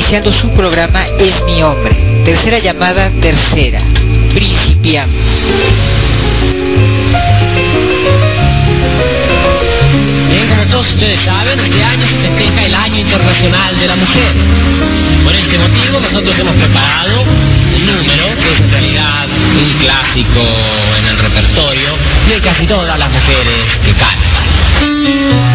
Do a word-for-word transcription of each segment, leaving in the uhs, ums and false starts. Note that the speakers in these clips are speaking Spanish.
iniciando su programa Es mi hombre. Tercera llamada, tercera. Principiamos. Bien, como todos ustedes saben, este año se festeja el Año Internacional de la Mujer. Por este motivo nosotros hemos preparado un número que es en realidad un clásico en el repertorio de casi todas las mujeres que cantan.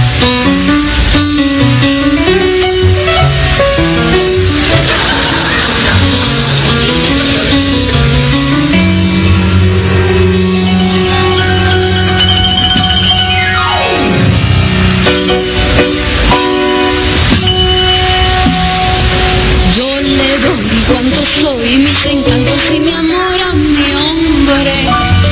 Cuánto soy, mis encantos y mi amor a mi hombre.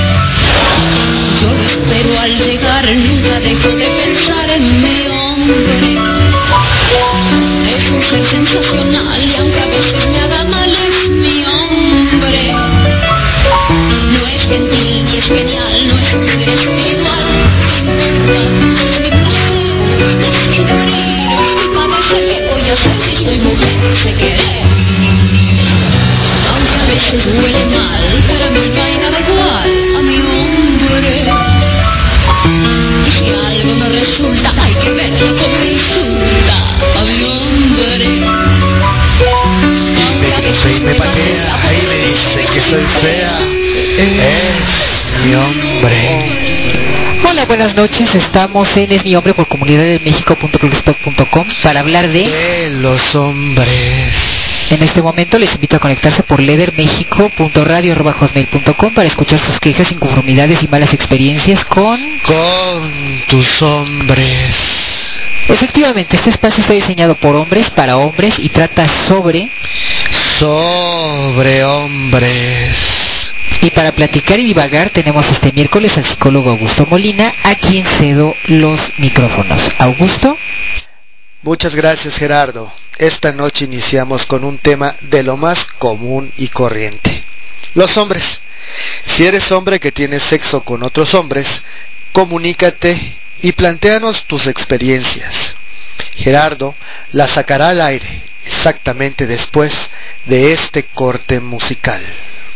Yo lo espero al llegar, nunca dejo de pensar en mi hombre. Es un ser sensacional y aunque a veces me haga mal es mi hombre. No es gentil ni es genial, no es un ser espiritual. Es mi placer, me hace sufrir y padecer. ¿Qué voy a hacer si soy mujer y sé querer? A veces huele mal, para mí no hay nada igual a mi hombre. Y si algo no resulta, hay que verlo como insulta a mi hombre. Aunque a veces me patea, ahí me dice que soy fea, es mi hombre. Hola, buenas noches, estamos en Es mi hombre por comunidad de méxico punto blogspot punto com para hablar de... de los hombres. En este momento les invito a conectarse por ledermexico punto radio arroba hotmail punto com para escuchar sus quejas, inconformidades y malas experiencias con... con tus hombres. Efectivamente, este espacio está diseñado por hombres, para hombres y trata sobre... sobre hombres. Y para platicar y divagar tenemos este miércoles al psicólogo Augusto Molina, a quien cedo los micrófonos. Augusto. Muchas gracias, Gerardo. Esta noche iniciamos con un tema de lo más común y corriente. Los hombres. Si eres hombre que tienes sexo con otros hombres, comunícate y plantéanos tus experiencias. Gerardo la sacará al aire exactamente después de este corte musical.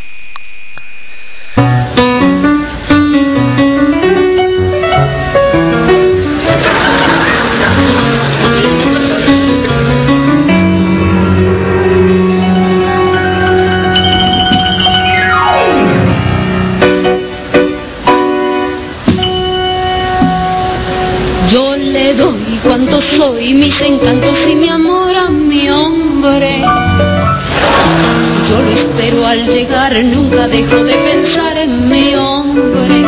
Doy cuánto soy, mis encantos y mi amor a mi hombre. Yo lo espero al llegar, nunca dejo de pensar en mi hombre.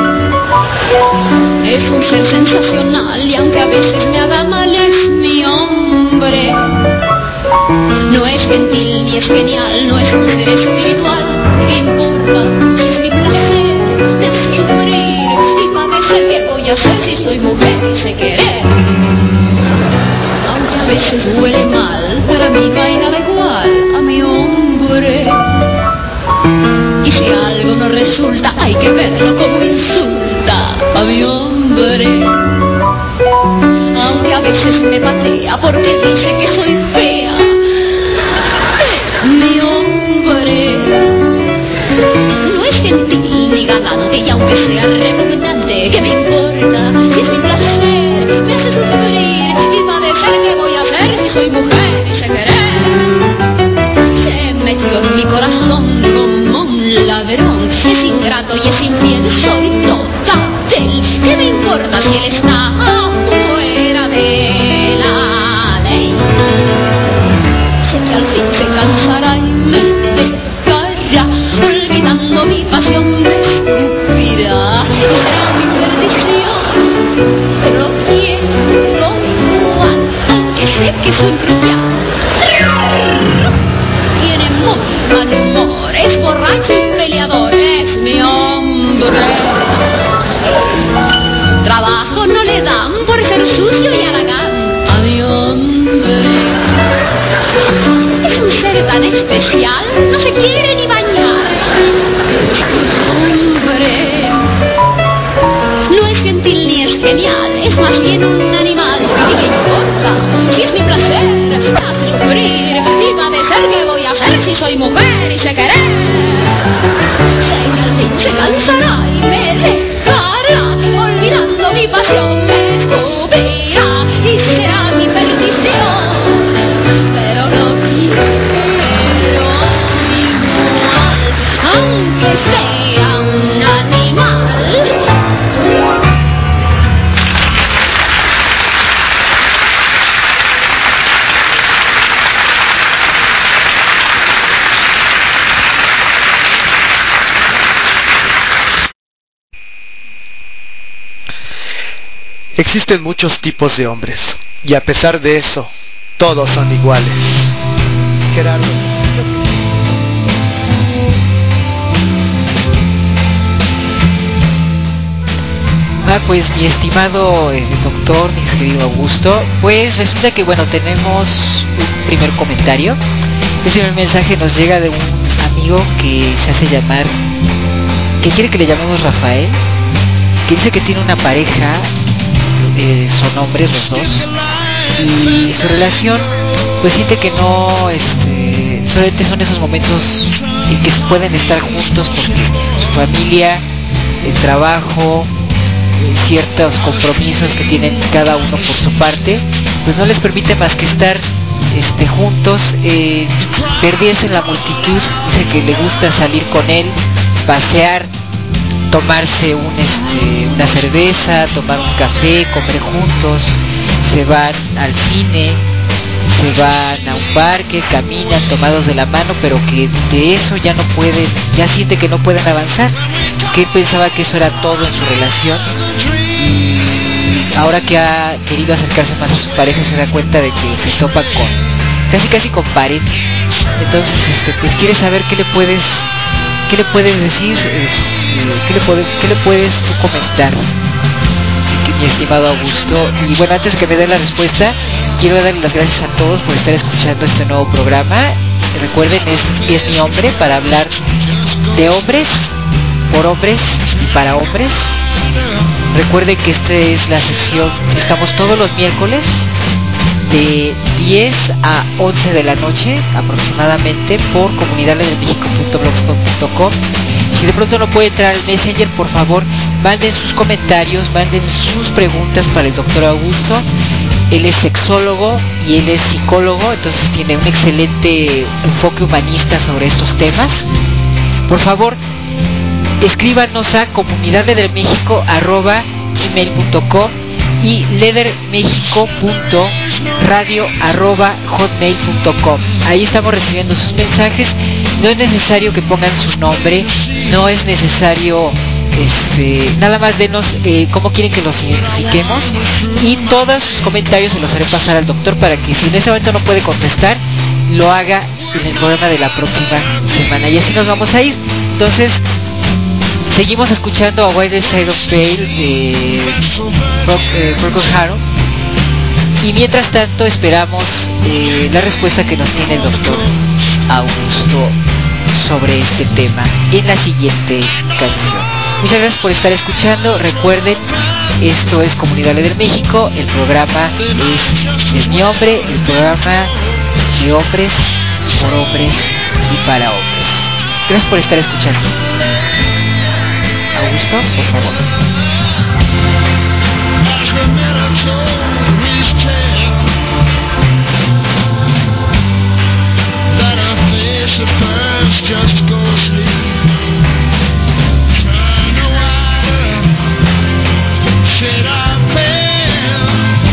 Es un ser sensacional y aunque a veces me haga mal es mi hombre. No es gentil ni es genial, no es un ser espiritual. ¿Qué importa? Es mi placer, me hace sufrir y padecer. ¿Qué voy a hacer si soy mujer y sé querer? Aunque a veces huele mal, para mí no hay nada igual a mi hombre. Y si algo no resulta, hay que verlo como insulta a mi hombre. Aunque a veces me patea porque dice que soy fea, mi hombre. No es gentil ni galante y aunque sea repugnante, ¿qué me importa? Si es mi placer, me hace sufrir y padecer. ¿Qué voy a hacer si soy mujer y sé querer? Se metió en mi corazón como un ladrón. Es ingrato y es infiel, soy toda de él. ¿Qué me importa si él está afuera de la ley? Sé que al fin se cansará y me dejará, olvidando mi pasión me escupirá y será mi perdición. Pero lo quiero igual, aunque sé que soy crucial. Tiene muy mal humor, es borracho y peleador, es mi hombre. Trabajo no le dan por ser sucio y haragán a mi hombre. Es un ser tan especial, no se quiere ni bañar. Hombre, no es gentil ni es genial, es más bien un animal. ¿Y qué importa? Si es mi placer, me hace sufrir y padecer. si soy mujer y sé querer. Sé que al fin se cansará y me dejará, olvidando mi pasión me escupirá y será mi perdición. Pero no quiero igual, aunque sea un animal. Existen muchos tipos de hombres, y a pesar de eso, todos son iguales. Gerardo. Ah, pues mi estimado eh, doctor, mi querido Augusto, pues resulta que bueno, tenemos un primer comentario. Ese primer mensaje nos llega de un amigo que se hace llamar, que quiere que le llamemos Rafael, que dice que tiene una pareja, eh, son hombres los dos, y su relación pues siente que no, este, solamente son esos momentos en que pueden estar juntos porque su familia, el trabajo, ciertos compromisos que tienen cada uno por su parte, pues no les permite más que estar este, juntos, eh, perderse en la multitud. Dice que le gusta salir con él, pasear, tomarse un, este, una cerveza, tomar un café, comer juntos, se van al cine, se van a un parque, caminan tomados de la mano, pero que de eso ya no pueden, ya siente que no pueden avanzar, que él pensaba que eso era todo en su relación, y ahora que ha querido acercarse más a su pareja se da cuenta de que se topa con, casi casi con pared. Entonces este, pues quiere saber qué le puedes, qué le puedes decir, este, qué le puedes, qué le puedes tú comentar, mi estimado Augusto. Y bueno, antes que me dé la respuesta, quiero darle las gracias a todos por estar escuchando este nuevo programa. Recuerden, es, es mi hombre para hablar de hombres, por hombres y para hombres. Recuerden que esta es la sección, estamos todos los miércoles de diez a once de la noche aproximadamente por comunidad leder mexico punto blogspot punto com. Si de pronto no puede entrar al Messenger, por favor manden sus comentarios, manden sus preguntas para el doctor Augusto. Él es sexólogo y él es psicólogo, entonces tiene un excelente enfoque humanista sobre estos temas. Por favor, escríbanos a comunidad leder mexico arroba gmail punto com y ledermexico punto radio arroba hotmail punto com. Ahí estamos recibiendo sus mensajes. No es necesario que pongan su nombre, no es necesario este, nada más denos eh, cómo quieren que los identifiquemos, y todos sus comentarios se los haré pasar al doctor para que si en ese momento no puede contestar, lo haga en el programa de la próxima semana, y así nos vamos a ir. Entonces seguimos escuchando a Wild Side of Pale de Procol Harum, y mientras tanto esperamos eh, la respuesta que nos tiene el doctor Augusto sobre este tema en la siguiente canción. Muchas gracias por estar escuchando. Recuerden, esto es Comunidad Leder México, el programa es, es mi hombre, el programa de hombres, por hombres y para hombres. Gracias por estar escuchando. Augusto, por favor. Just go sleep. Turn the water. Should I fail?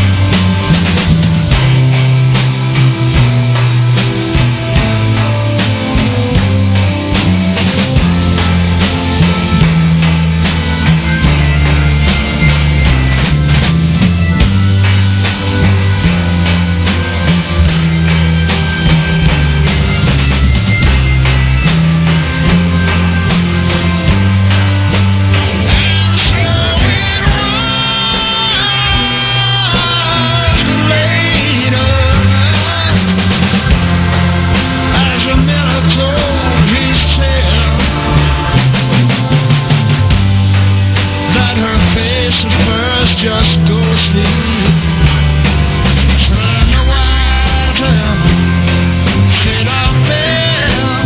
Just go sleep. Turn the water. Should I fail?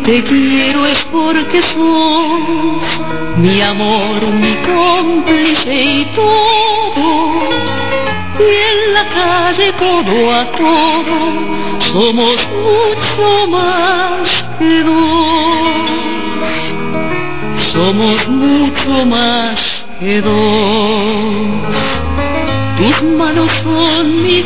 te quiero es porque sos mi amor, mi cómplice y todo. Y en la calle codo a codo somos mucho más que dos. Somos mucho más que dos. Tus manos son mi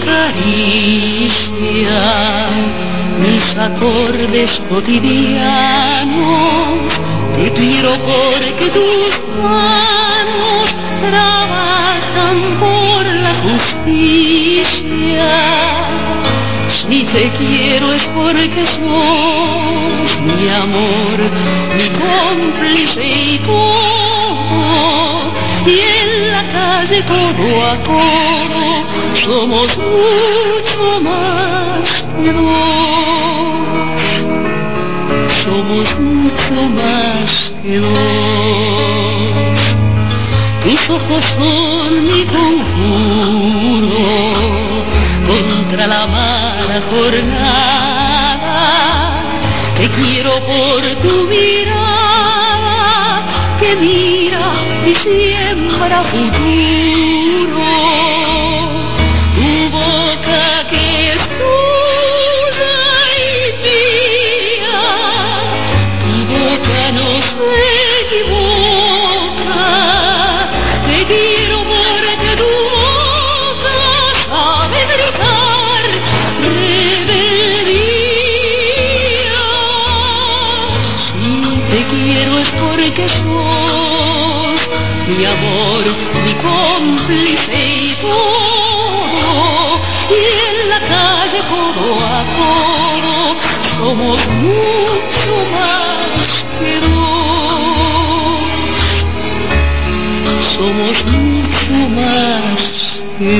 caricia, mis acordes cotidianos. Te quiero porque tus manos trabajan por la justicia. Si te quiero es porque sos mi amor, mi cómplice y todo. Y en la calle codo a codo somos mucho más que dos. Somos mucho más que dos. Tus ojos son mi conjuro contra la mala jornada. Te quiero por tu mirada que mira y siembra futuro. Tu boca que es tuya y mía, tu boca no se equivoca. Te quiero porque tu boca sabe gritar rebeldía. Si te quiero es porque sos mi amor, mi cómplice y todo. Y en la calle codo a codo somos mucho más que dos. Somos mucho más que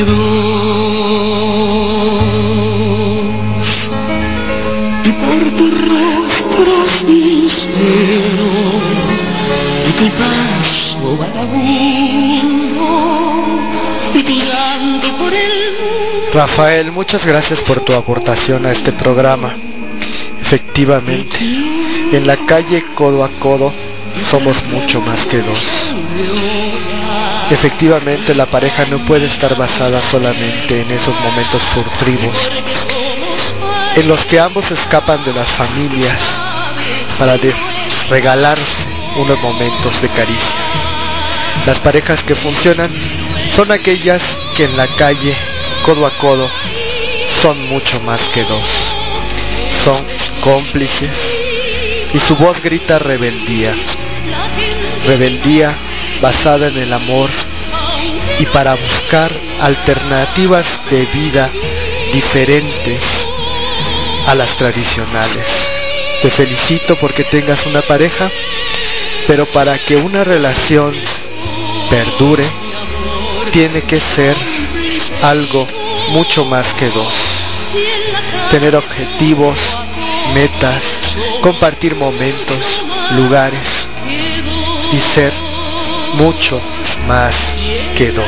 dos. Y por tu rostro sincero y tu paso vagabundo y tu llanto por el mundo. Rafael, muchas gracias por tu aportación a este programa. Efectivamente, en la calle codo a codo somos mucho más que dos. Efectivamente, la pareja no puede estar basada solamente en esos momentos furtivos, en los que ambos escapan de las familias para de regalarse unos momentos de caricia. Las parejas que funcionan son aquellas que en la calle, codo a codo, son mucho más que dos. Son cómplices y su voz grita rebeldía. Rebeldía basada en el amor y para buscar alternativas de vida diferentes a las tradicionales. Te felicito porque tengas una pareja, pero para que una relación perdure, tiene que ser algo mucho más que dos. Tener objetivos, metas, compartir momentos, lugares y ser mucho más que dos.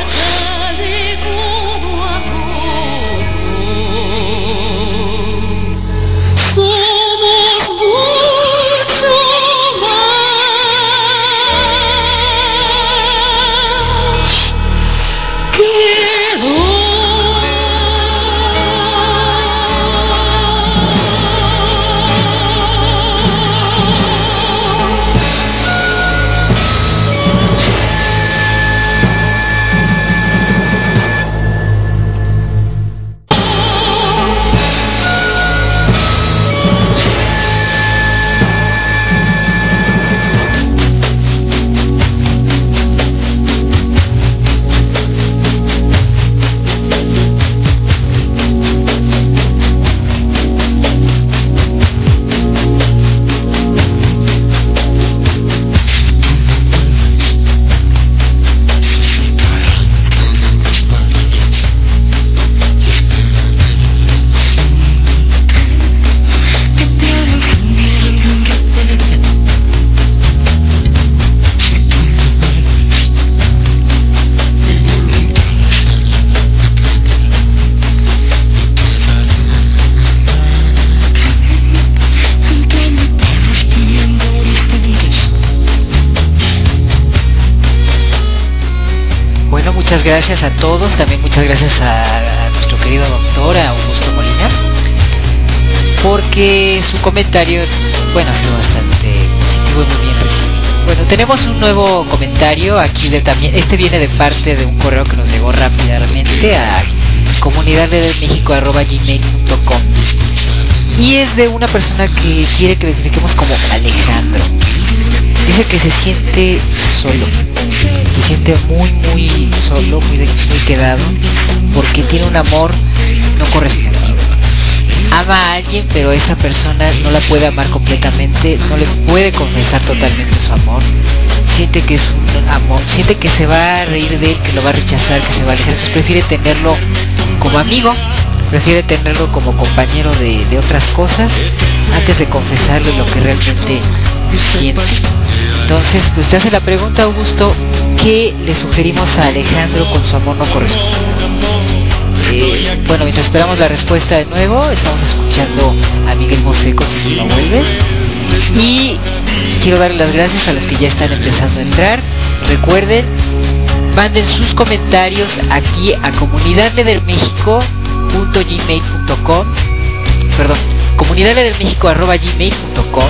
gracias a todos, también muchas gracias a, a nuestro querido doctor, a Augusto Molina, porque su comentario, bueno, ha sido bastante positivo y muy bien recibido. Bueno, tenemos un nuevo comentario aquí, de también, este viene de parte de un correo que nos llegó rápidamente a comunidad de méxico arroba gmail punto com, y es de una persona que quiere que lo expliquemos como Alejandro. Dice que se siente solo, se siente muy muy solo, muy, de, muy quedado, porque tiene un amor no correspondido. Ama a alguien, pero esa persona no la puede amar completamente, no le puede confesar totalmente su amor. Siente que es un amor, siente que se va a reír de él, que lo va a rechazar, que se va a alejar. Entonces prefiere tenerlo como amigo, prefiere tenerlo como compañero de, de otras cosas, antes de confesarle lo que realmente siente. Entonces, pues te hace la pregunta, Augusto, ¿qué le sugerimos a Alejandro con su amor no correspondido? Eh, bueno, mientras esperamos la respuesta de nuevo, estamos escuchando a Miguel Bosé con Si No Vuelves, y quiero darle las gracias a los que ya están empezando a entrar. Recuerden, manden sus comentarios aquí a comunidad leder méxico punto gmail punto com, perdón, comunidad leder méxico arroba gmail punto com,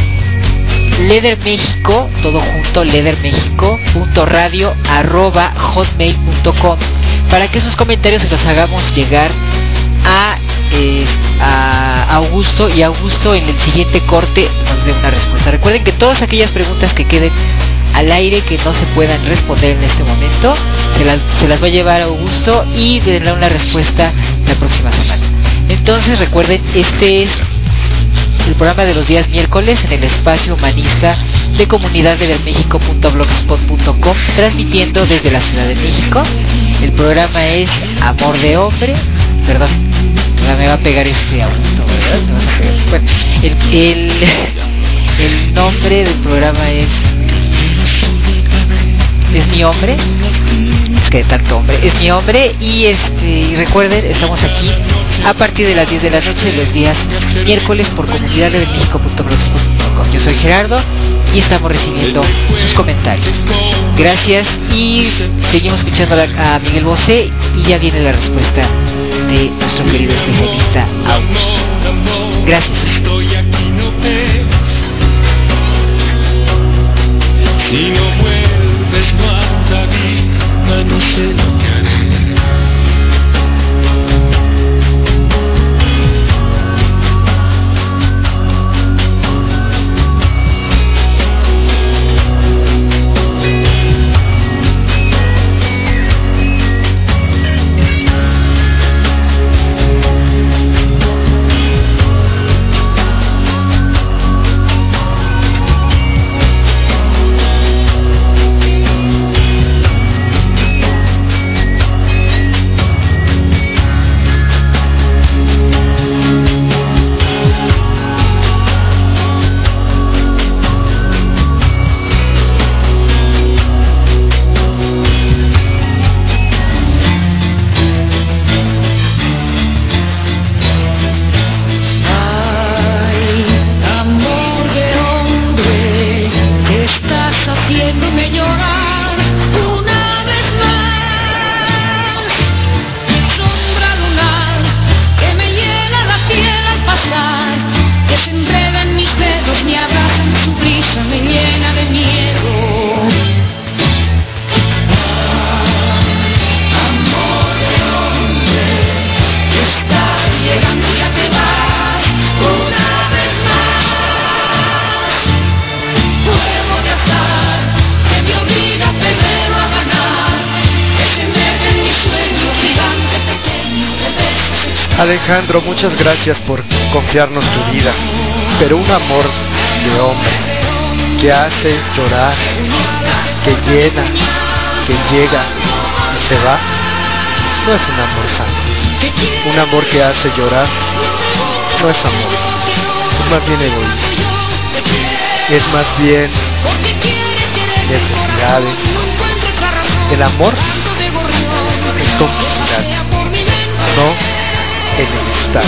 ledermexico, todo junto, ledermexico punto radio arroba hotmail punto com, para que sus comentarios se los hagamos llegar a, eh, a Augusto, y Augusto en el siguiente corte nos dé una respuesta. Recuerden que todas aquellas preguntas que queden al aire que no se puedan responder en este momento, se las, se las va a llevar a Augusto y le dará una respuesta la próxima semana. Entonces recuerden, este es el programa de los días miércoles en el espacio humanista de comunidad leder méxico punto blogspot punto com, transmitiendo desde la Ciudad de México. El programa es Amor de Hombre, perdón, me va a pegar este Augusto, ¿verdad? Me vas a pegar. Bueno, el, el, el nombre del programa es Es mi hombre, es que de tanto hombre, es mi hombre, y este, y recuerden, estamos aquí a partir de las diez de la noche los días miércoles por comunidad leder méxico punto blogspot punto com. Yo soy Gerardo y estamos recibiendo sus comentarios. Gracias, y seguimos escuchando a, a Miguel Bosé, y ya viene la respuesta de nuestro querido especialista Augusto. Gracias. Si no vuelves, no habrá vida, no sé lo que haré. Alejandro, muchas gracias por confiarnos tu vida, pero un amor de hombre que hace llorar, que llena, que llega y se va, no es un amor sano. Un amor que hace llorar no es amor, es más bien egoísta, es más bien necesidades. El amor es complicidad, no enemistad.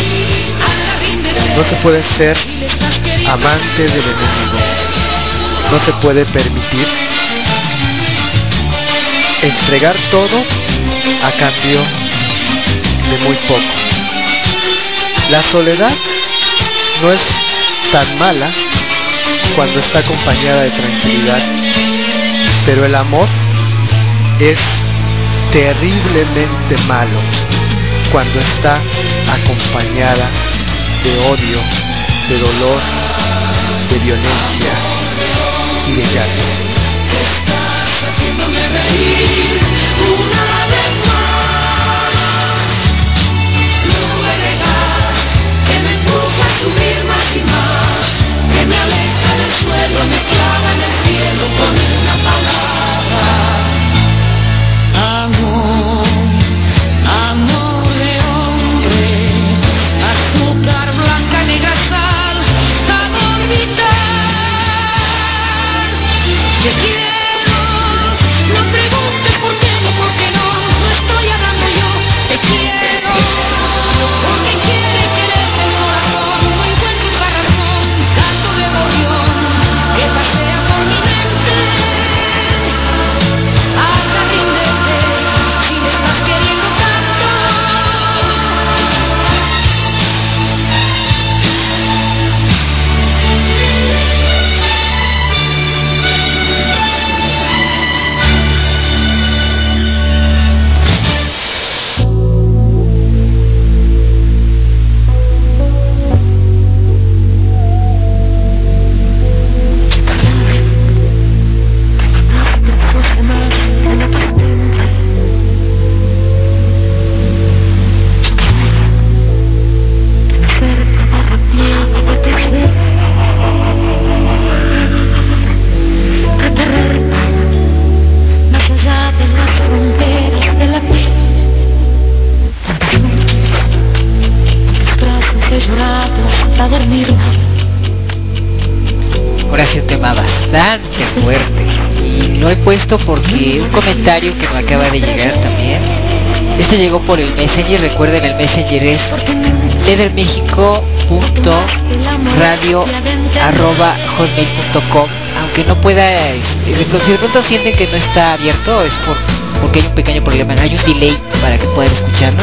No se puede ser amante del enemigo, no se puede permitir entregar todo a cambio de muy poco. La soledad no es tan mala cuando está acompañada de tranquilidad, pero el amor es terriblemente malo cuando está acompañada de odio, de dolor, de violencia y de llanto. Estás haciéndome reír una vez más. Nube de gas que me empuja a subir más y más, que me aleja del suelo, me clava en el cielo con una palabra. Amor, amor de hombre, azúcar blanca, negra sal, a dormitar. Te quiero, no preguntes por qué ni por qué no, no estoy hablando yo. Te quiero, porque quiere quererte el corazón, no encuentro otra razón, canto de gorrión que pasea por mi mente. Hasta ríndete, si me estás queriendo tanto. Más allá de las fronteras de la piel, frases he llorado hasta dormirme. Ahora sí, un tema bastante fuerte y lo he puesto porque un comentario que me acaba de llegar también, este llegó por el Messenger. Recuerden, el Messenger es ledermexico punto radio arroba hotmail punto com. Aunque no pueda, este, si de pronto sienten que no está abierto, es por, porque hay un pequeño problema, hay un delay para que puedan escucharlo.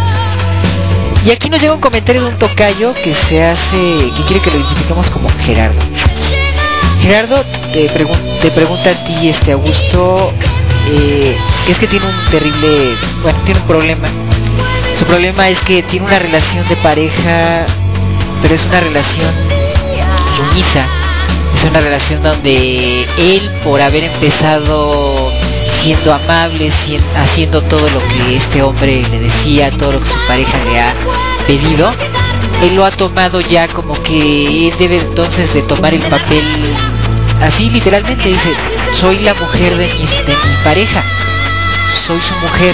Y aquí nos llega un comentario de un tocayo que se hace, que quiere que lo identifiquemos como Gerardo. Gerardo te, pregun- te pregunta a ti, este Augusto, eh, que es que tiene un terrible, bueno, tiene un problema. Su problema es que tiene una relación de pareja, pero es una relación sumisa. Es una relación donde él, por haber empezado siendo amable, si- haciendo todo lo que este hombre le decía, todo lo que su pareja le ha pedido, él lo ha tomado ya como que él debe entonces de tomar el papel, así literalmente dice: soy la mujer de mi, de mi pareja, soy su mujer.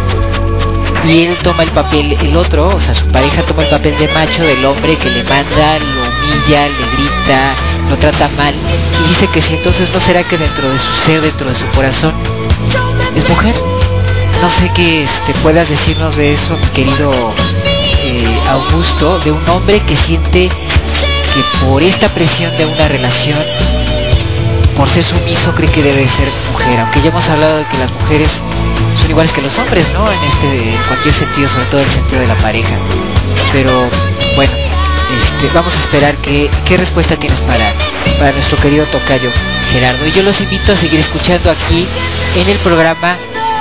Y él toma el papel, el otro, o sea, su pareja toma el papel de macho, del hombre que le manda, lo humilla, le grita, lo trata mal, y dice que si entonces no será que dentro de su ser, dentro de su corazón, es mujer. No sé qué este, puedas decirnos de eso, mi querido eh, Augusto, de un hombre que siente que por esta presión de una relación, por ser sumiso, cree que debe ser mujer, aunque ya hemos hablado de que las mujeres son iguales que los hombres, ¿no? En este, en cualquier sentido, sobre todo el sentido de la pareja. Pero bueno, este, vamos a esperar que, qué respuesta tienes para, para nuestro querido tocayo Gerardo. Y yo los invito a seguir escuchando aquí en el programa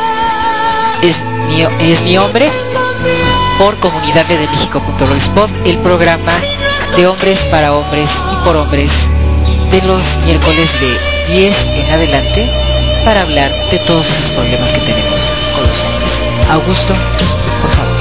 Es mi, es mi hombre, por comunidad de México punto blogspot, el programa de hombres para hombres y por hombres de los miércoles de diez en adelante, para hablar de todos esos problemas que tenemos con los hombres. Augusto, por favor.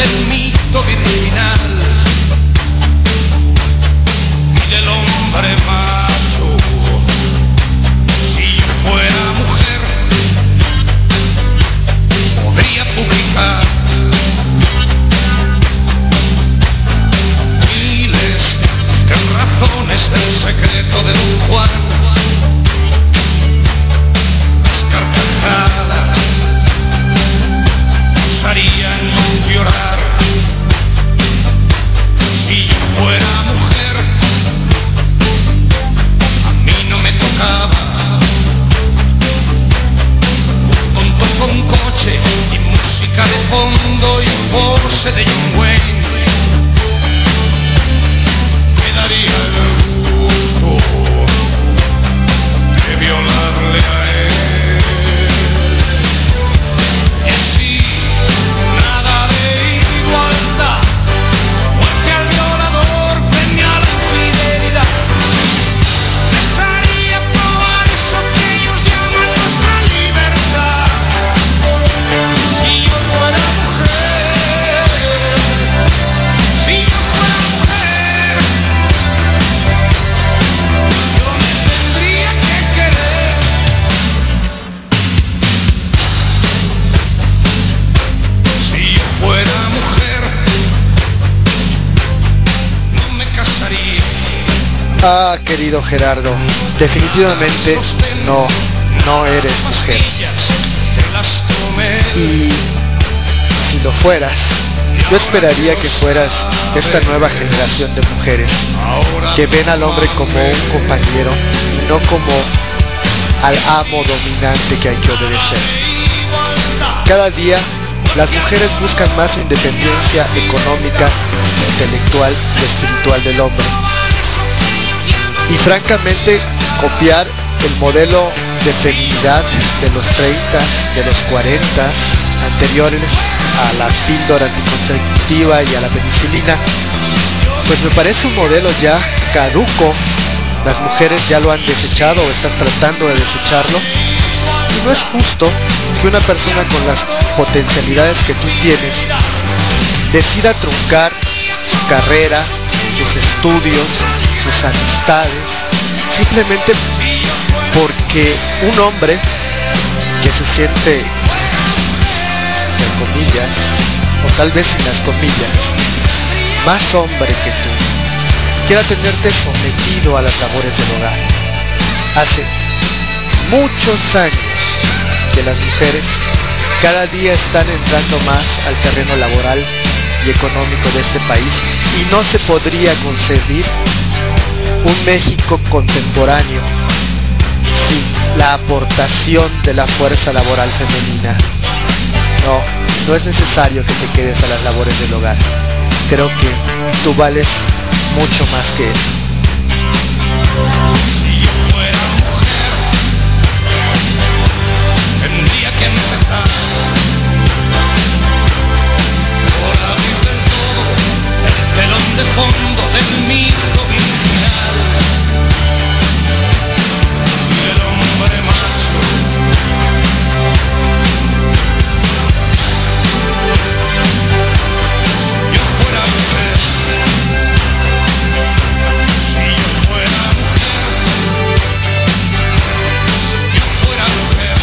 del mito virginal y del hombre macho. Si yo fuera mujer, podría publicar miles de razones del secreto de Don Juan. Las carcajadas nos harían llorar. Si yo fuera mujer, a mí no me tocaba un tonto con coche y música de fondo y un Porsche de John Wayne. Me daría el gusto de violarle a él. Y así, nada de igualdad, muerte al violador, premia la infidelidad. Les haría probar eso que ellos llaman nuestra libertad. Si yo fuera mujer, si yo fuera mujer, yo me tendría que querer. Si yo fuera mujer, no me casaría. Ah, querido Gerardo, definitivamente no, no eres mujer. Te las tomé. Y si lo fueras, yo esperaría que fueras de esta nueva generación de mujeres que ven al hombre como un compañero y no como al amo dominante que hay que obedecer. Cada día las mujeres buscan más su independencia económica, intelectual y espiritual del hombre. Y francamente, copiar el modelo de feminidad de los treinta, de los cuarenta, anteriores a la píldora anticonceptiva y a la penicilina, pues me parece un modelo ya caduco. Las mujeres ya lo han desechado o están tratando de desecharlo. Y no es justo que una persona con las potencialidades que tú tienes decida truncar su carrera, sus estudios, sus amistades, simplemente porque un hombre que se siente, entre comillas, o tal vez sin las comillas, más hombre que tú, quiera tenerte sometido a las labores del hogar. Hace muchos años que las mujeres cada día están entrando más al terreno laboral y económico de este país, y no se podría concebir un México contemporáneo sin la aportación de la fuerza laboral femenina. No, no es necesario que te quedes a las labores del hogar. Creo que tú vales mucho más que eso. Si yo fuera mujer, tendría que empezar por abrir del todo el telón de fondo del mito virginal y el hombre macho. Si yo fuera mujer, si yo fuera mujer, si yo fuera mujer.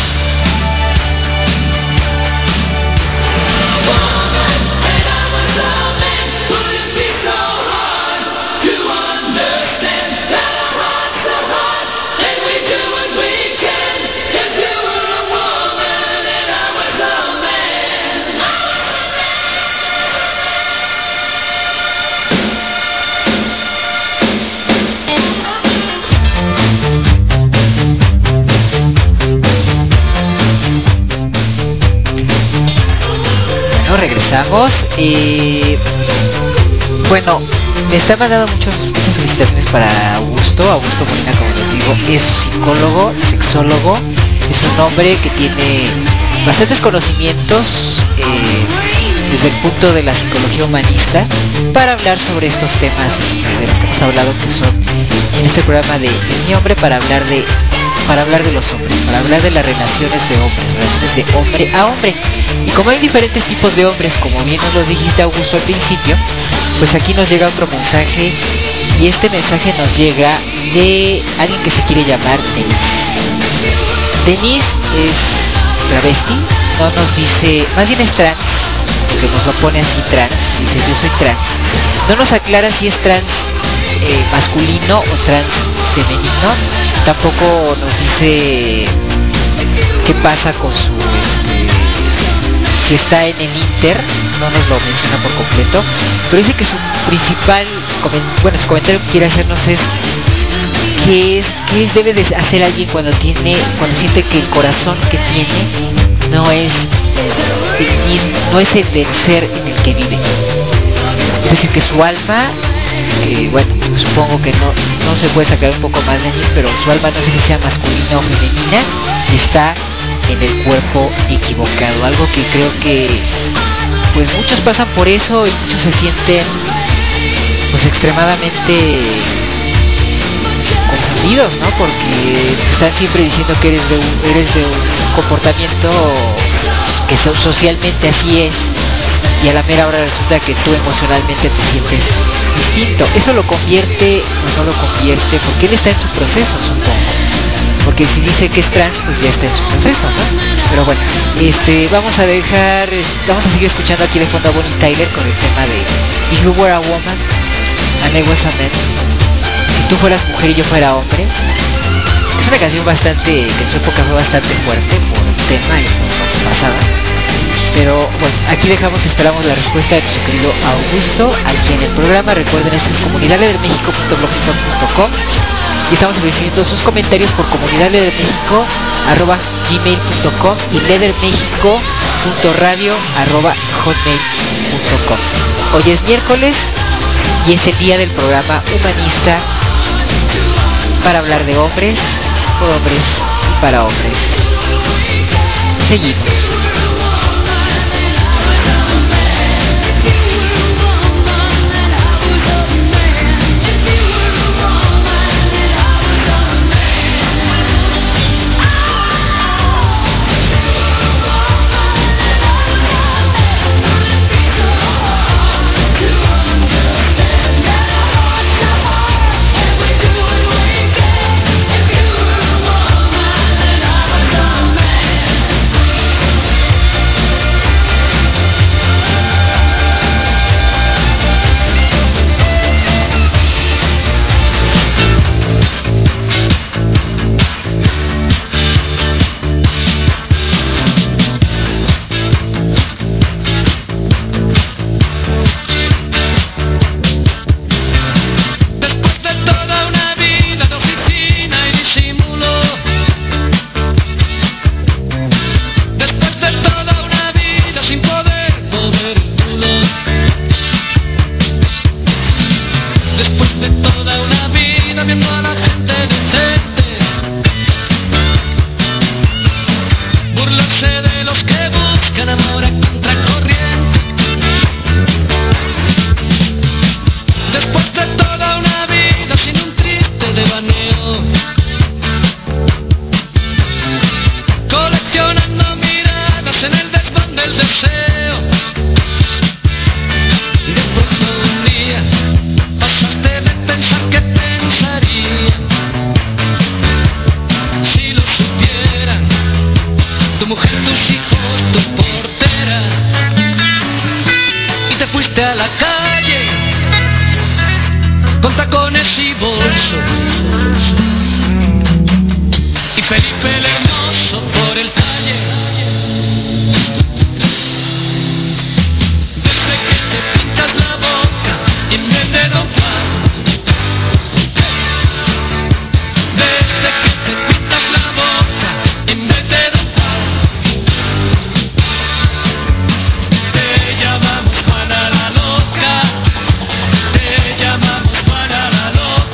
Bueno, regresamos y bueno, me están mandando muchos, muchas felicitaciones para Augusto. Augusto Molina, como les digo, es psicólogo, sexólogo, es un hombre que tiene bastantes conocimientos eh, desde el punto de la psicología humanista para hablar sobre estos temas de los que hemos hablado, que son en este programa de Mi Hombre, para hablar de para hablar de los hombres, para hablar de las relaciones de hombres, relaciones de hombre a hombre. Y como hay diferentes tipos de hombres, como bien nos lo dijiste, Augusto, al principio, pues aquí nos llega otro mensaje, y este mensaje nos llega de alguien que se quiere llamar Denise. Denise es travesti, no nos dice, más bien es trans, porque nos lo pone así trans, dice yo soy trans. No nos aclara si es trans eh, masculino o trans femenino, tampoco nos dice qué pasa con su este, si está en el Inter, no nos lo menciona por completo, pero dice que su principal bueno su comentario que quiere hacernos es qué es qué debe de hacer alguien cuando tiene cuando siente que el corazón que tiene no es el mismo, no es el del ser en el que vive. Es decir, que su alma, eh, bueno, supongo que no, no se puede sacar un poco más de allí, pero su alma, no sé si sea masculina o femenina, está en el cuerpo equivocado. Algo que creo que pues muchos pasan por eso y muchos se sienten pues extremadamente confundidos, ¿no? Porque están siempre diciendo que eres de un, eres de un comportamiento pues, que so, socialmente así es, y a la mera hora resulta que tú emocionalmente te sientes distinto. Eso lo convierte o no lo convierte, porque él está en su proceso, supongo. Porque si dice que es trans, pues ya está en su proceso, ¿no? Pero bueno, este, vamos a dejar, vamos a seguir escuchando aquí de fondo a Bonnie Tyler con el tema de If You Were a Woman and I Was a Man. Si tú fueras mujer y yo fuera hombre. Es una canción bastante, que en su época fue bastante fuerte por el tema y por lo que pasaba. Pero bueno, aquí dejamos, esperamos la respuesta de nuestro querido Augusto aquí en el programa. Recuerden, esta es comunidad leder méxico punto blogspot punto com y estamos recibiendo sus comentarios por comunidad leder méxico arroba gmail punto com y ledermexico punto radio arroba hotmail punto com. Hoy es miércoles y es el día del programa humanista para hablar de hombres, por hombres y para hombres. Seguimos.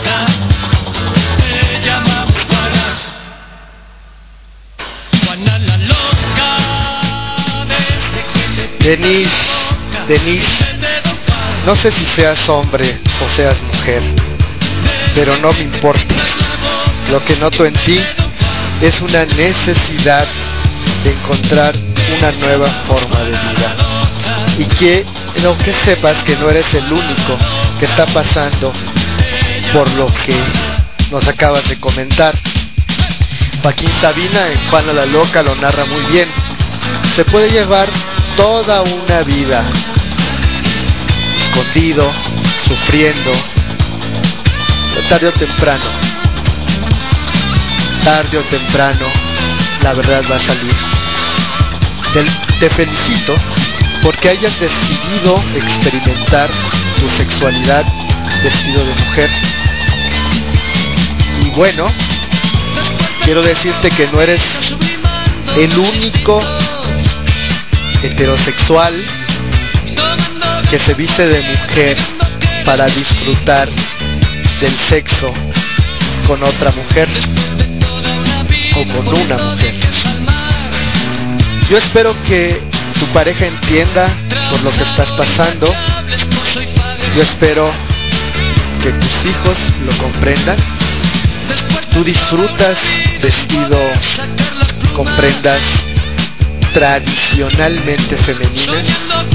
Juana la Denise, no sé si seas hombre o seas mujer, pero no me importa. Lo que noto en ti es una necesidad de encontrar una nueva forma de vida. Y que, no, que sepas que no eres el único que está pasando por lo que nos acabas de comentar. Joaquín Sabina en Juana la Loca lo narra muy bien. Se puede llevar toda una vida escondido, sufriendo, pero tarde o temprano, tarde o temprano, la verdad va a salir. Te, te felicito porque hayas decidido experimentar tu sexualidad vestido de mujer. Y bueno, quiero decirte que no eres el único heterosexual que se viste de mujer para disfrutar del sexo con otra mujer o con una mujer. Yo espero que tu pareja entienda por lo que estás pasando. Yo espero que tus hijos lo comprendan. Tú disfrutas vestido con prendas tradicionalmente femeninas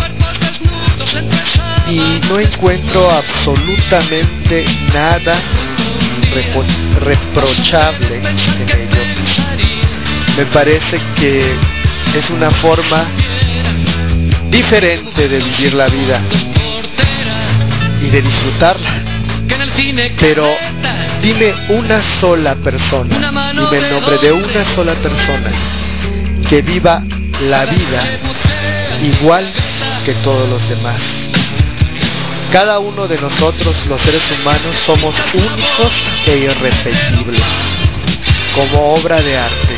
y no encuentro absolutamente nada repro- reprochable en ello. Me parece que es una forma diferente de vivir la vida y de disfrutarla. Pero dime una sola persona, dime el nombre de una sola persona que viva la vida igual que todos los demás. Cada uno de nosotros, los seres humanos, somos únicos e irrepetibles, como obra de arte.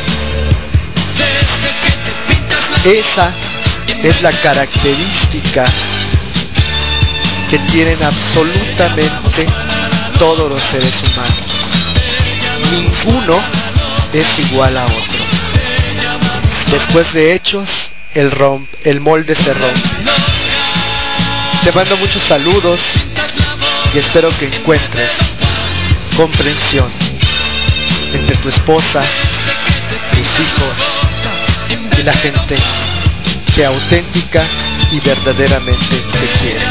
Esa es la característica que tienen absolutamente todos los seres humanos. Ninguno es igual a otro. Después de hechos, el, romp, el molde se rompe. Te mando muchos saludos y espero que encuentres comprensión entre tu esposa, tus hijos y la gente que auténtica y verdaderamente te quiere.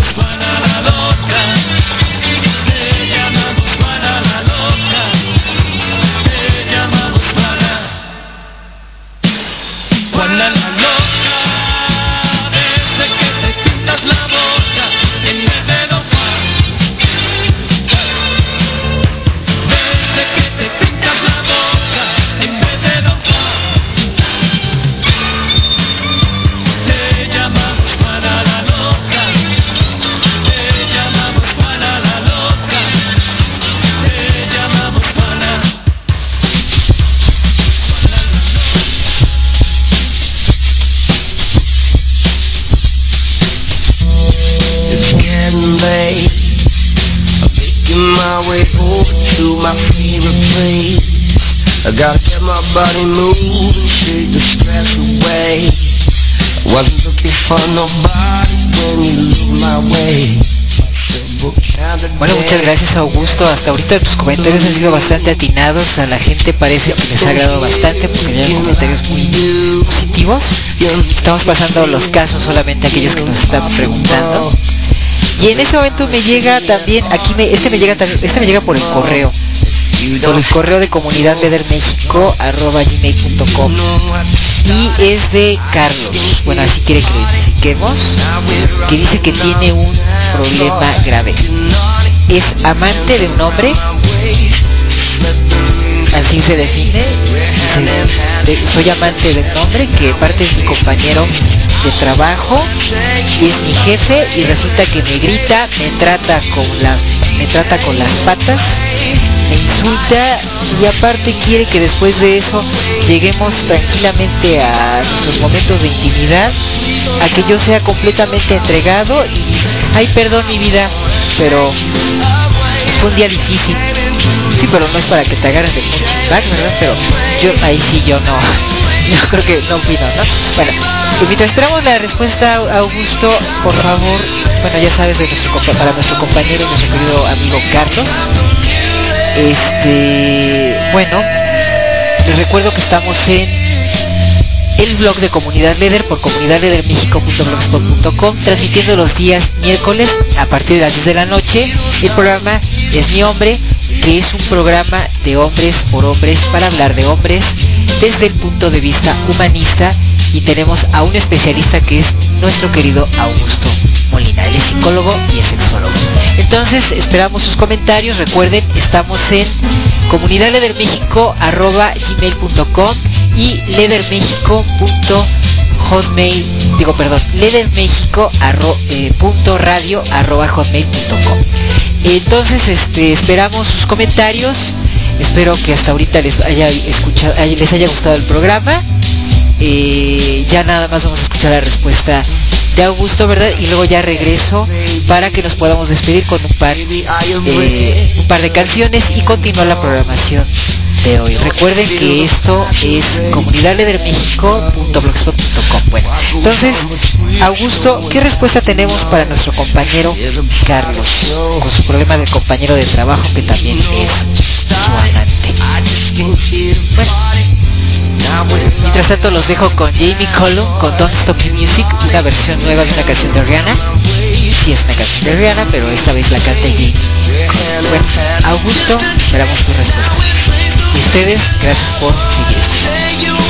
I gotta get my body moving, shake the stress away. I wasn't looking for nobody when you look my way. Bueno, muchas gracias, Augusto. Hasta ahorita tus comentarios han sido bastante atinados. A la gente parece que les ha agradado bastante porque hay comentarios muy positivos. Estamos pasando los casos solamente a aquellos que nos están preguntando. Y en este momento me llega también, aquí me, este me llega también, este me llega por el correo. Por el correo de comunidad bedermexico arroba gmail punto com y es de Carlos. Bueno, así quiere que lo identifiquemos, que dice que tiene un problema grave. Es amante de un hombre, así se define. Dice, soy amante de un hombre que parte es mi compañero de trabajo y es mi jefe, y resulta que me grita, me trata con las, me trata con las patas, me insulta, y aparte quiere que después de eso lleguemos tranquilamente a nuestros momentos de intimidad, a que yo sea completamente entregado y, ay, perdón mi vida, pero fue un día difícil, Sí, pero no es para que te agarren de punching bag, ¿verdad? Pero yo, ahí sí yo no, yo creo que no opino, ¿no? Bueno, pues mientras esperamos la respuesta, Augusto, por favor, bueno, ya sabes, de nuestro, para nuestro compañero y nuestro querido amigo Carlos, este, bueno, les recuerdo que estamos en el blog de Comunidad Leder por comunidad leder mexico punto blogspot punto com, transmitiendo los días miércoles a partir de las diez de la noche. El programa Es Mi Hombre, que es un programa de hombres por hombres para hablar de hombres desde el punto de vista humanista, y tenemos a un especialista que es nuestro querido Augusto Molina. Él es psicólogo y es sexólogo. Entonces esperamos sus comentarios. Recuerden, estamos en comunidad leder mexico arroba gmail punto com y ledermexico punto hotmail, digo perdón, ledermexico arro, eh, punto radio arroba hotmail punto com. Entonces este esperamos sus comentarios. Espero que hasta ahorita les haya escuchado, les haya gustado el programa. Eh, ya nada más vamos a escuchar la respuesta de Augusto, ¿verdad? Y luego ya regreso para que nos podamos despedir con un par, eh, un par de canciones y continuar la programación de hoy. Recuerden que esto es comunidad leder mexico punto blogspot punto com. Bueno, entonces, Augusto, ¿qué respuesta tenemos para nuestro compañero Carlos con su problema del compañero de trabajo que también es su amante? Bueno, mientras tanto los dejo con Jamie Cullum con Don't Stop the Music, una versión nueva de una canción de Rihanna. Sí, es una canción de Rihanna, pero esta vez la canta Jamie Cullum. Bueno, Augusto, esperamos tu respuesta. Y ustedes, gracias por seguir escuchando.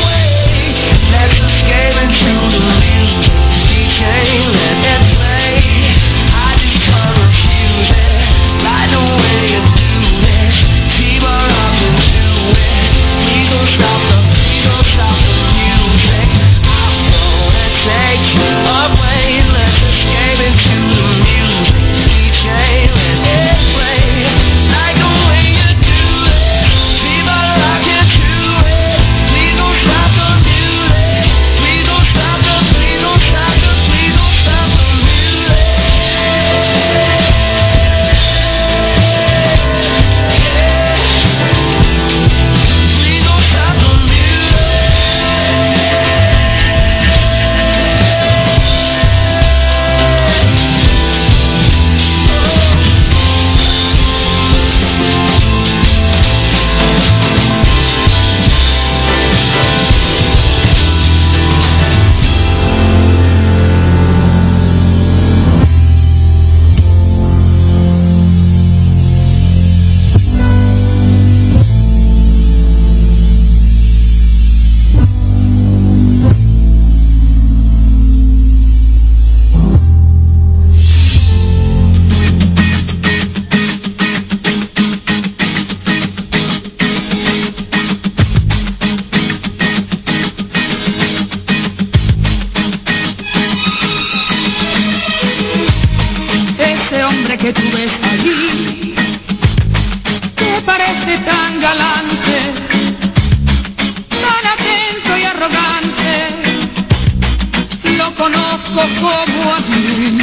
Que tú ves allí, te parece tan galante, tan atento y arrogante, lo conozco como a ti.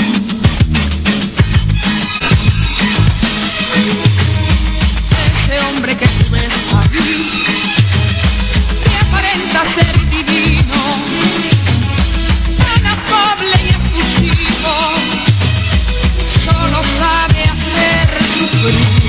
Ese hombre que tú ves allí, que aparenta ser divino, tan afable y efusivo, solo sabe hacer sufrir.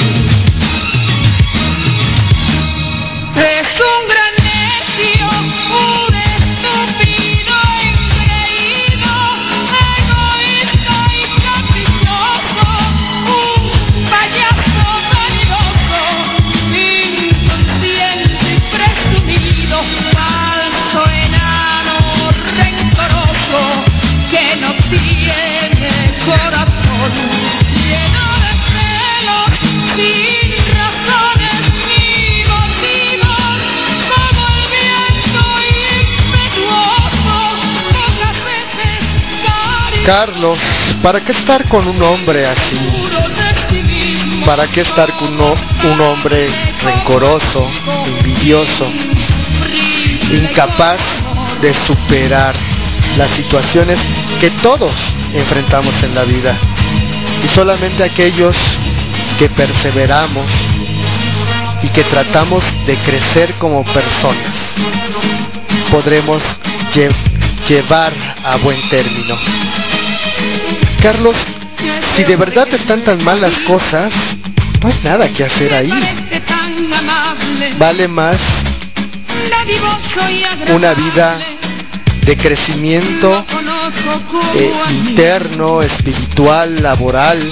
Es un gran necio, un estúpido, engreído, egoísta y caprichoso, un payaso vanidoso, inconsciente y presumido, falso, enano, rencoroso, que no tiene corazón, lleno de celos, sin razones ni motivos, como el viento impetuoso, pocas veces cariñoso. Carlos, ¿para qué estar con un hombre así? ¿Para qué estar con uno, un hombre rencoroso, envidioso, incapaz de superar las situaciones que todos enfrentamos en la vida? Y solamente aquellos que perseveramos y que tratamos de crecer como personas, podremos lle- llevar a buen término. Carlos, si de verdad están tan mal las cosas, no hay nada que hacer ahí. Vale más una vida de crecimiento eh, interno, espiritual, laboral,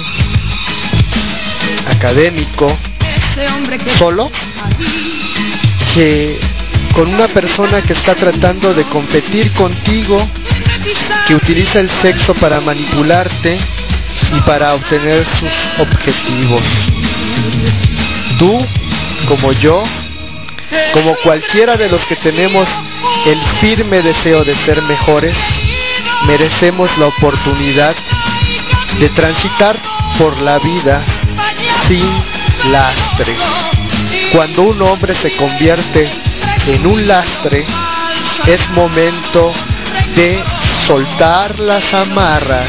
académico, solo, que con una persona que está tratando de competir contigo, que utiliza el sexo para manipularte y para obtener sus objetivos. Tú, como yo, como cualquiera de los que tenemos el firme deseo de ser mejores, merecemos la oportunidad de transitar por la vida sin lastre. Cuando un hombre se convierte en un lastre, es momento de soltar las amarras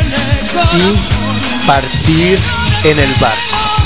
y partir en el barco.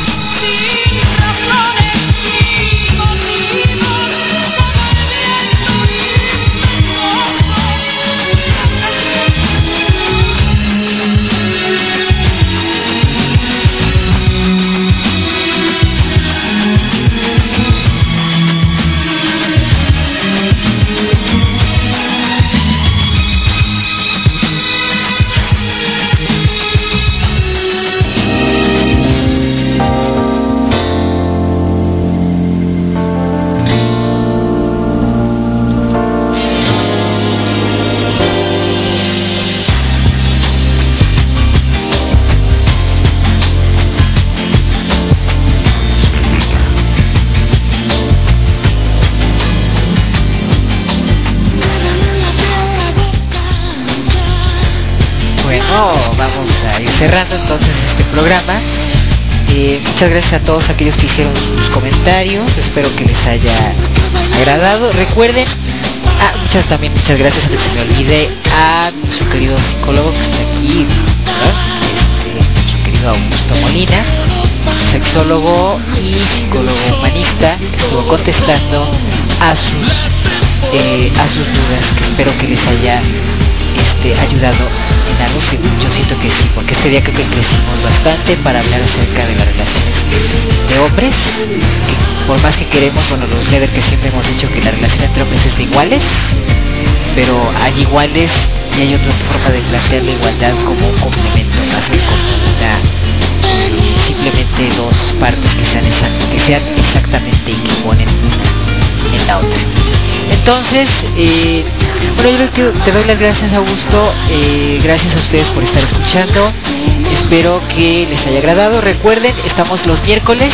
Cerrando entonces este programa, eh, muchas gracias a todos aquellos que hicieron sus comentarios, espero que les haya agradado. Recuerden, ah, muchas también muchas gracias, antes se me olvide, a nuestro querido psicólogo que está aquí, este, nuestro querido Augusto Molina, sexólogo y psicólogo humanista, que estuvo contestando a sus eh, a sus dudas, que espero que les haya este, ayudado en algo, que yo siento que sí, porque este día creo que crecimos bastante para hablar acerca de las relaciones de hombres, que por más que queremos, bueno, los líderes que siempre hemos dicho que la relación entre hombres es de iguales, pero hay iguales y hay otra forma de plantear la igualdad como un complemento, más que como una, simplemente dos partes que sean, exact, que sean exactamente y que ponen una en la otra. Entonces, eh, bueno, yo creo que te doy las gracias, Augusto, eh, gracias a ustedes por estar escuchando, espero que les haya agradado. Recuerden, estamos los miércoles,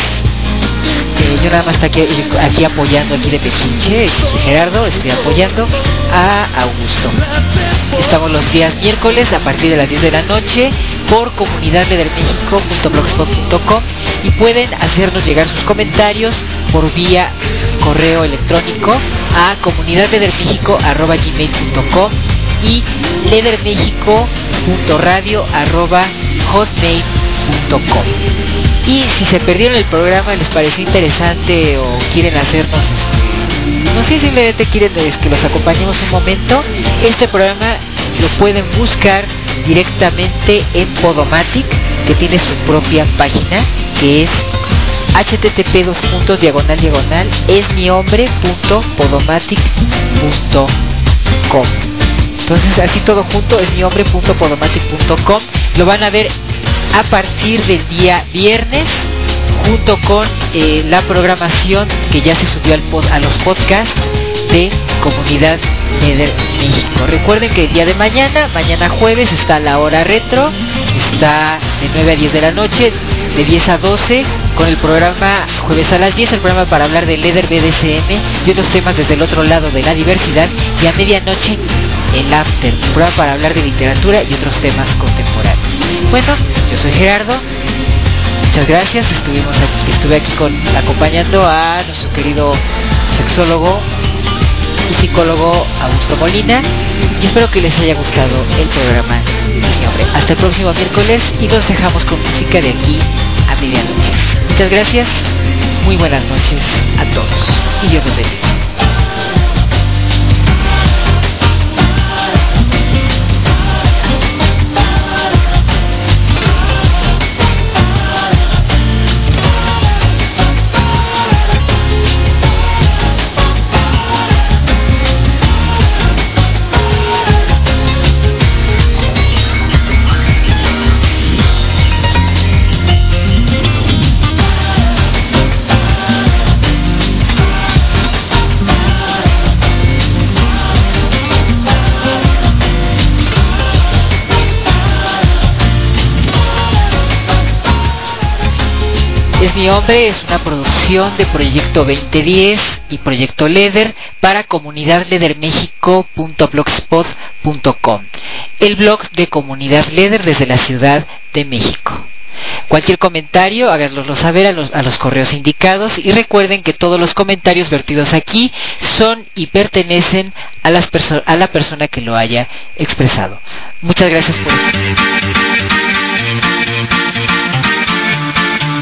eh, yo nada más estoy aquí, aquí apoyando aquí de Pechinche, soy Gerardo, estoy apoyando a Augusto. Estamos los días miércoles a partir de las diez de la noche por comunidad leder méxico punto blogspot punto com y pueden hacernos llegar sus comentarios por vía correo electrónico a comunidad leder méxico arroba gmail punto com y ledermexico punto radio arroba hotmail punto com. Y si se perdieron el programa, les pareció interesante o quieren hacernos este, no sé, simplemente quieren que los acompañemos un momento, este programa lo pueden buscar directamente en Podomatic, que tiene su propia página, que es http dos puntos diagonal diagonal es mi hombre punto podomatic punto com. Entonces así todo junto, es mi hombre punto podomatic punto com. Lo van a ver a partir del día viernes, junto con eh, la programación que ya se subió al pod, a los podcasts de Comunidad Leder México. Recuerden que el día de mañana, mañana jueves, está la hora retro, está de nueve a diez de la noche, de diez a doce, con el programa jueves a las diez, el programa para hablar de Leder B D S M y otros temas desde el otro lado de la diversidad, y a medianoche el After, un programa para hablar de literatura y otros temas contemporáneos. Bueno, yo soy Gerardo, muchas gracias, estuvimos aquí, estuve aquí con, acompañando a nuestro querido sexólogo y psicólogo Augusto Molina, y espero que les haya gustado el programa de hombre. Hasta el próximo miércoles y nos dejamos con música de aquí a medianoche. Muchas gracias, muy muy buenas noches a todos y Dios los bendiga. Es mi hombre es una producción de Proyecto veinte diez y Proyecto Leder para comunidad leder méxico punto blogspot punto com, el blog de Comunidad Leder desde la Ciudad de México. Cualquier comentario, háganlo saber a los, a los correos indicados y recuerden que todos los comentarios vertidos aquí son y pertenecen a, las perso- a la persona que lo haya expresado. Muchas gracias por escuchar.